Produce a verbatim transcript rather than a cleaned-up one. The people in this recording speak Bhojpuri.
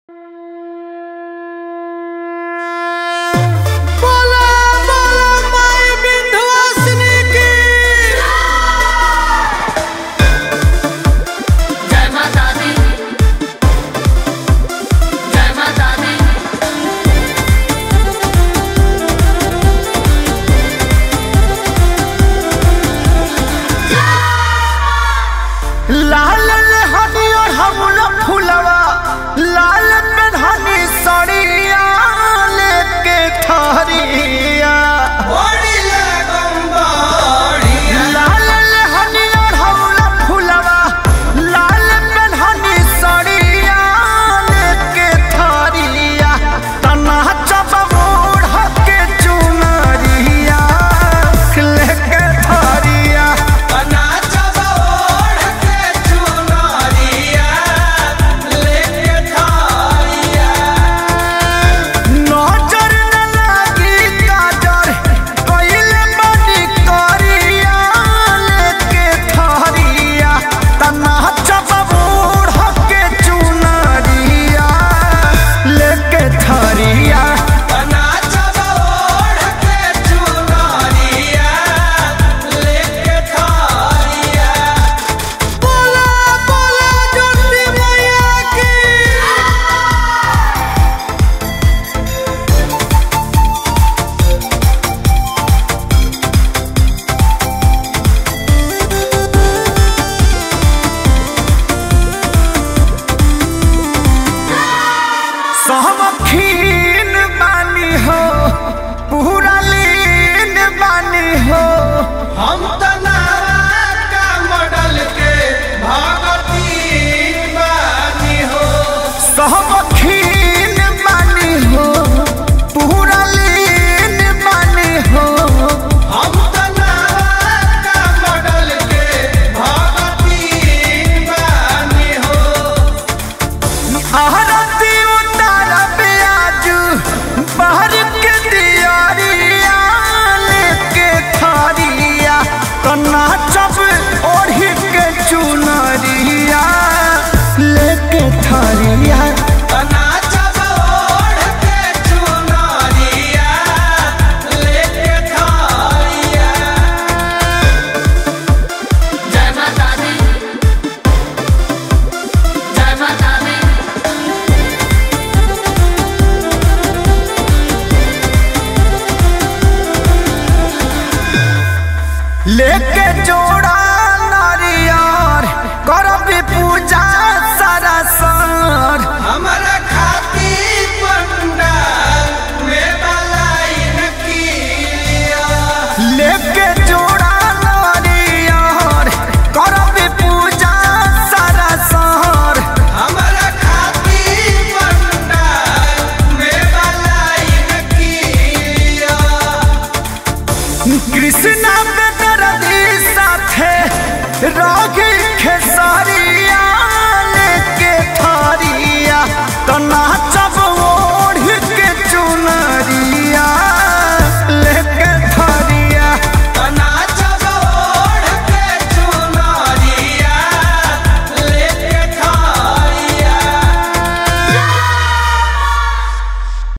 सहमखीन बानी हो पूरा लीन बानी हो हम तनावा का मॉडल के भगतीन बानी हो। सहमखीन बानी हो पूरा लीन बानी हो हम तनावा का मॉडल के भगतीन बानी हो। आरती उतारा ब्याजू बाहर के दियारिया लेके थारिया कन्ना चप ओढ़ी के चुनरिया लेके थारिया तना जब ओढ़ के चुनरिया लेके थारिया। जय माता दी, जय माता दी। लेके जोड़ा नारियर करब पूजा सारा सर हमारा खाती पंडाल में बलाइन किया। लेके जोड़ा नारियर करब पूजा सारा सर हमारा खाती पंडाल में बलाइन किया। कृष्णा बेदर्दी साथे रागी खेसारिया लेके थारिया तो नाचब